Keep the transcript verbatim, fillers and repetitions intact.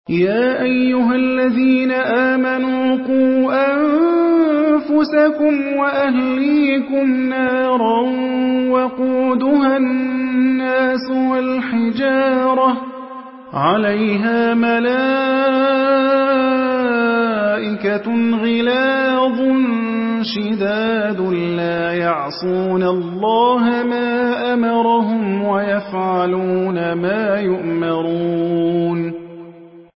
يا أيها الذين آمنوا قوا أنفسكم وأهليكم نارا وقودها الناس والحجارة عليها ملائكة غلاظ شداد لا يعصون الله ما أمرهم ويفعلون ما يؤمرون